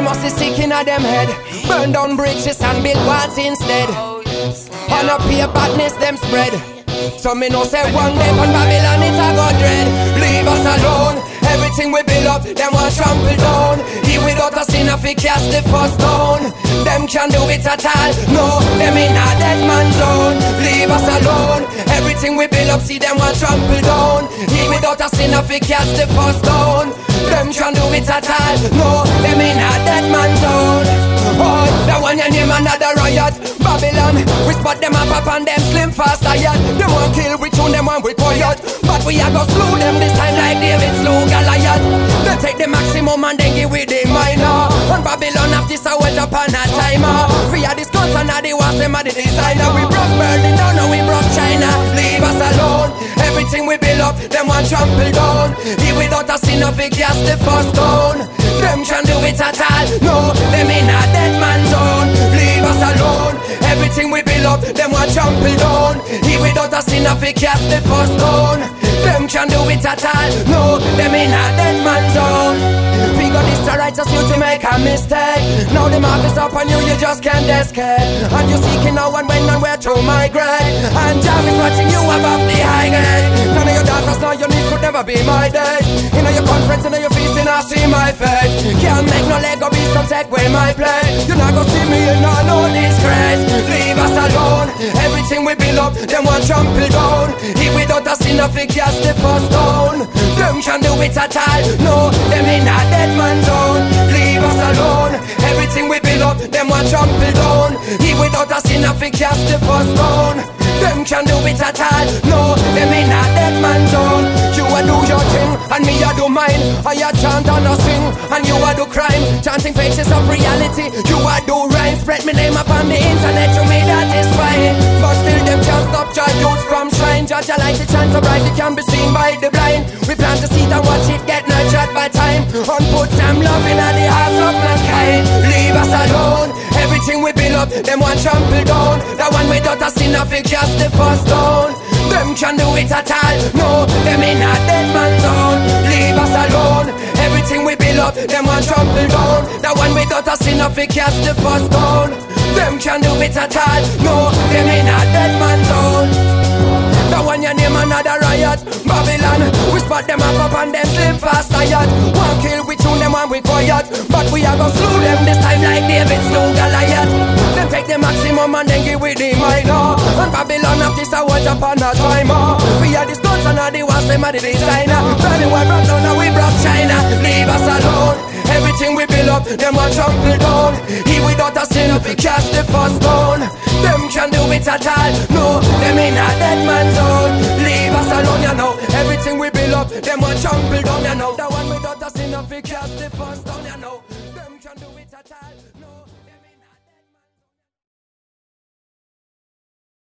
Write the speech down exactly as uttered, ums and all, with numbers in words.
must be sick in a them head. Burn down bridges and build walls instead. On a pure badness them spread. So me no say one day on Babylon it a go dread. Leave us alone. Everything we build up, them want trample down. He without a sin if he cast the first stone. Them can't do it at all. No, them in a dead man zone. Leave us alone. Everything we build up, see them want trample down. He without a sin if he cast the first stone. Them can't do it at all. No, them in a dead man zone. Oh, the one you name another riot. Babylon, we spot them up up and them slim fast yet. Them want kill, we tune them one we quiet. But we are gonna slew them this time like David slew Goliath. They take the maximum and then give with the minor. On Babylon have this a wet upon a timer. We are this guns and the was them are the designer. We broke Berlin down, now we broke China. Leave us alone. Everything we build up, them want trample down. He without a sin of it, cast the first stone. Them can't do it at all. No, them in a dead man zone. Leave us alone. Everything we build up, them want trample down. He without a sin of it, cast the first stone. Them can't do it at all. No, them in a dead man zone. We got this to righteous you to make a mistake. Now the mark is up on you, you just can't escape. And you seeking now and when and where to migrate. And Jah is watching you above the high gate. None of your daughters know your needs could never be my day. You know your conference, you know your feast, and I see my face. Can't make no Lego beast come take away my play. You're not gonna see me in no, no disgrace. Leave us alone. Everything we build up, them want trample down. He without a sin of it, cast the first stone. Them can't do it at all. No, them in a dead man zone. Leave us alone. Everything we build up, them want trample down. He without a sin of it, cast the first stone. Them can't do it at all. No, them in a dead man zone. You a do your thing, and me a do mine. I a chant and a sing, and you a do crime. Chanting faces of reality, you a do rhyme. Spread me name up on the internet, to me that is fine. But still them can't stop your youth from shrine. Judge a light, the chance so bright, it can be seen by the blind. We plant the seed and watch it get nurtured by time. And put some love in the hearts of mankind. Leave us alone. Everything we build up, them want trample down. The one without a sin of it, just the first stone. Them can't do it at all. No, them in a dead man zone. Leave us alone. Everything we build up, them want trample down. The one without a sin of it, cast the first stone. Them can't do it at all. No, them in a dead man zone. The one you name another riot. Babylon, we spot them up up and them slim fast yet. One kill, we tune them one we quiet. But we are gonna slew them this time like David slew Goliath. Them take the maximum and then give with the minor. And Babylon have this a watch upon a timer. We are the stones and the ones them are the designer. Very well brought down and we brought China. Leave us alone. Everything we build up, them want trample down. He without a sin, we cast the first stone. Them can't do it at all. No, them in a dead man zone. Leave us alone, you know. Everything we build up, them want trample down, you know. The one without a sin, we cast the first stone, you know. Them can't do it at all. No.